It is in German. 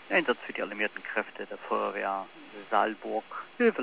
Einsatz für die alarmierten Kräfte der Feuerwehr Saalburg. Hilfe